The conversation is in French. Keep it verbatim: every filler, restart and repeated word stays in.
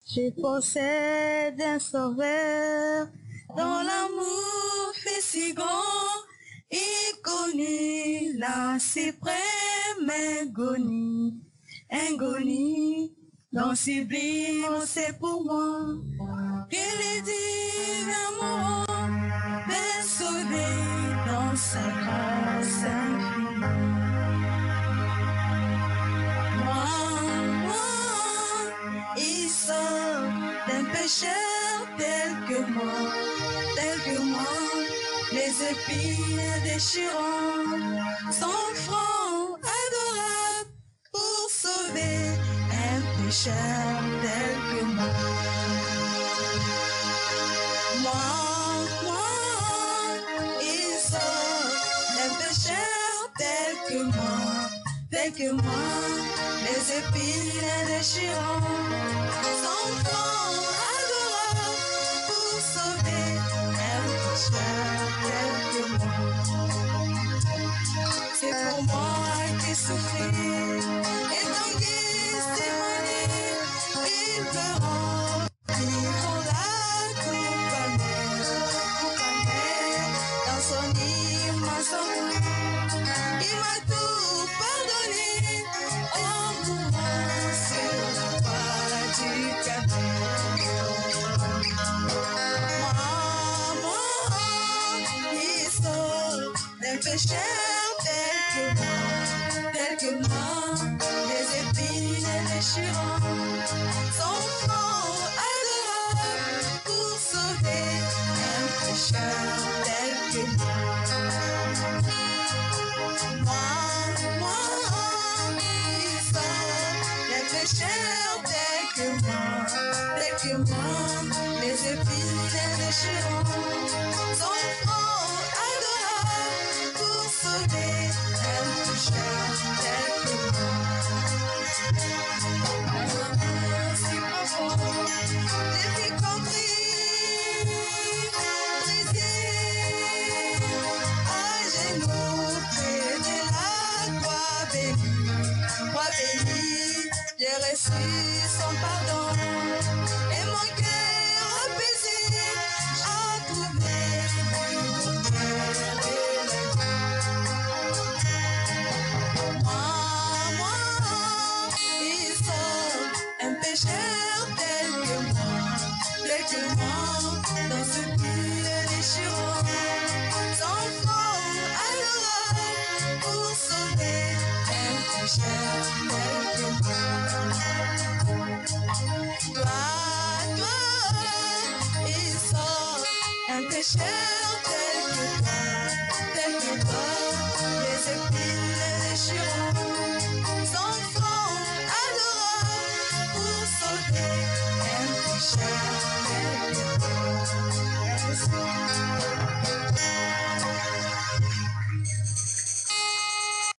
Je possède un sauveur dont l'amour fait si grand. Il connaît la suprême agonie, agonie, dont sublime c'est pour moi. Que les divins mourants m'aient sauvé dans sa grâce infinie. Moi, moi, il sort d'un pécheur tel que moi, tel que moi. Les épines déchirant son front adorable pour sauver un pécheur tel que moi. Moi, moi, il sort d'un pécheur tel que moi, tel que moi. Les épines déchirant son front adorable pour sauver un pécheur. C'est pour moi qui souffrit et dans Gethsémani, il me remplit pour la coupe amère, coupe amère, dans son immense amour, il m'a tout pardonné en mourant sur la croix du Calvaire. Moi, moi, il sort d'un pécheur tel que moi, tel que moi, les épines déchirant son front adorable pour sauver un pécheur tel que moi. Moi, moi, il sort d'un pécheur tel que moi, tel que moi, les épines déchirant son front adorable pour sauver un pécheur tel que moi. Si profond, j'ai vite compris, brisé, à genoux près de la croix bénie, croix bénie, j'ai reçu son pardon et mon cœur apaisé a trouvé du bonheur et la vie. Moi, moi, il sort un pécheur tel que moi, tel que moi, dans ce pire déchirant, sans front adorable pour sauver un pécheur tel que moi. Toi, toi, il sort un pécheur